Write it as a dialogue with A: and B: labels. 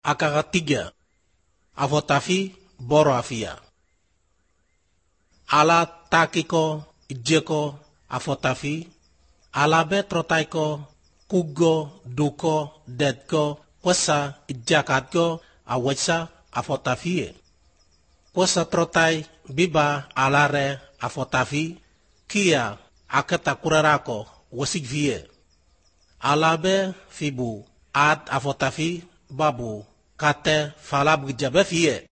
A: Akakatiga, avotafi boro afia. Ala takiko, ijeko, avotafi. Ala be trotaiko, kugo, duko, dedko, kwasa, ijakatko, awetsa, avotafi. Kwasa trotai, biba, alare, avotafi. Kia, aketa kurarako, wasik vie. Ala be fibu, ad avotafi, babu, kate falab jabe fie.